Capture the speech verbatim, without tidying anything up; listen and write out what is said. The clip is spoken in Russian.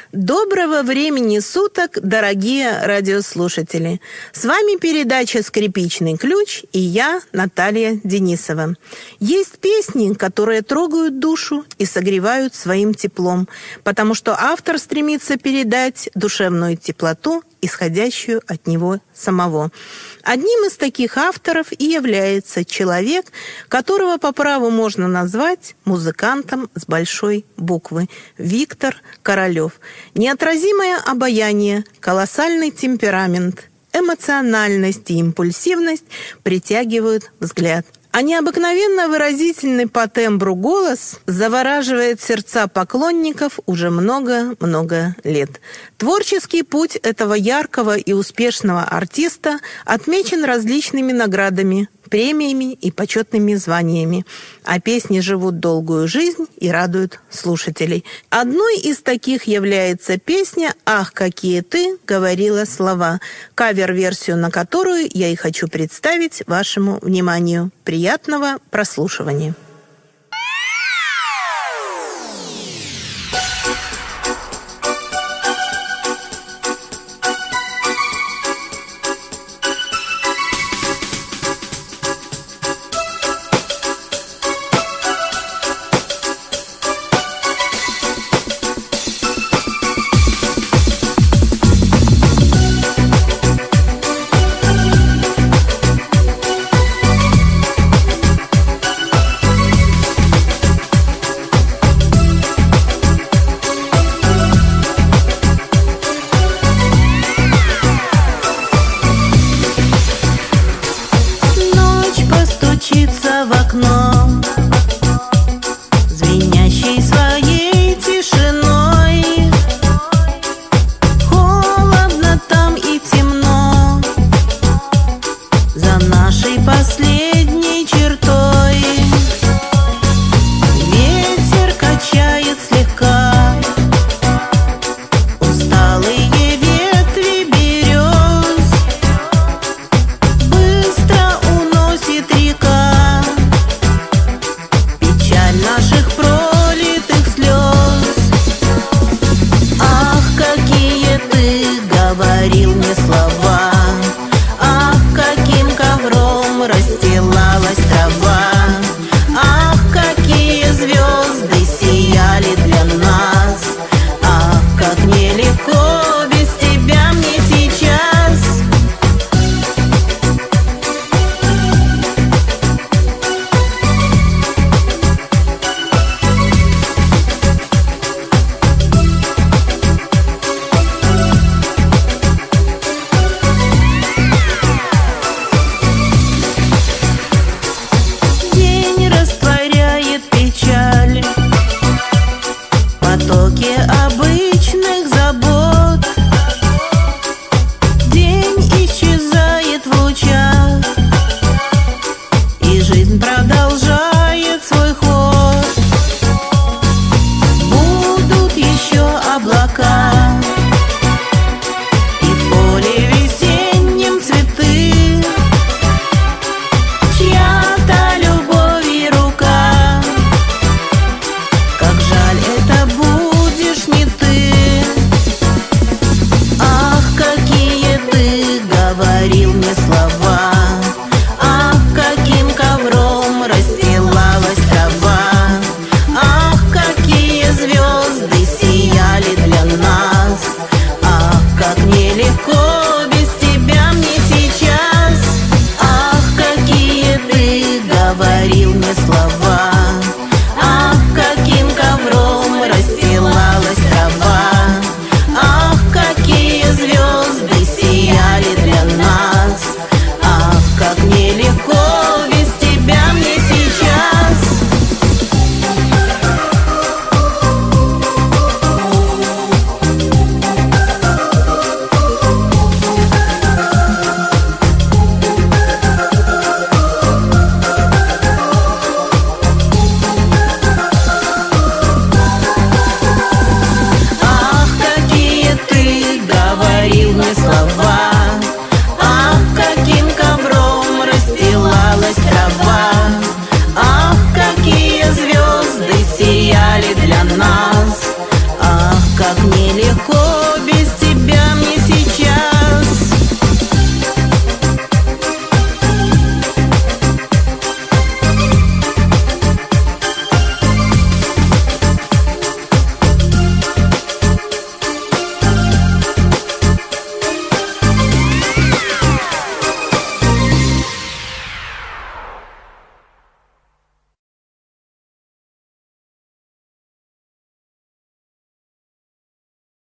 Доброго времени суток, дорогие радиослушатели! С вами передача «Скрипичный ключ» и я, Наталья Денисова. Есть песни, которые трогают душу и согревают своим теплом, потому что автор стремится передать душевную теплоту, исходящую от него самого. Одним из таких авторов и является человек, которого по праву можно назвать музыкантом с большой буквы – Виктор Королёв. Неотразимое обаяние, колоссальный темперамент, эмоциональность и импульсивность притягивают взгляд. А необыкновенно выразительный по тембру голос завораживает сердца поклонников уже много-много лет. Творческий путь этого яркого и успешного артиста отмечен различными наградами, премиями и почетными званиями, а песни живут долгую жизнь и радуют слушателей. Одной из таких является песня «Ах, какие ты!» говорила слова, кавер-версию на которую я и хочу представить вашему вниманию. Приятного прослушивания! В окно, звенящей своей тишиной, холодно там и темно, за нашей последней чертой. Ветер качает слегка усталые ветви берез, быстро уносит река наших пролитых слез. Ах, какие ты говорил мне слова, ах, каким ковром расстилалась трава, ах, какие звезды сияли для нас, ах, как нелегко без тебя мне сейчас. Потоки обычных забот, день исчезает в лучах, и жизнь продолжает свой ход. Будут еще облака, и в поле весеннем цветы, чья-то любовь и рука. Как жаль, это будешь не ты. как нелегко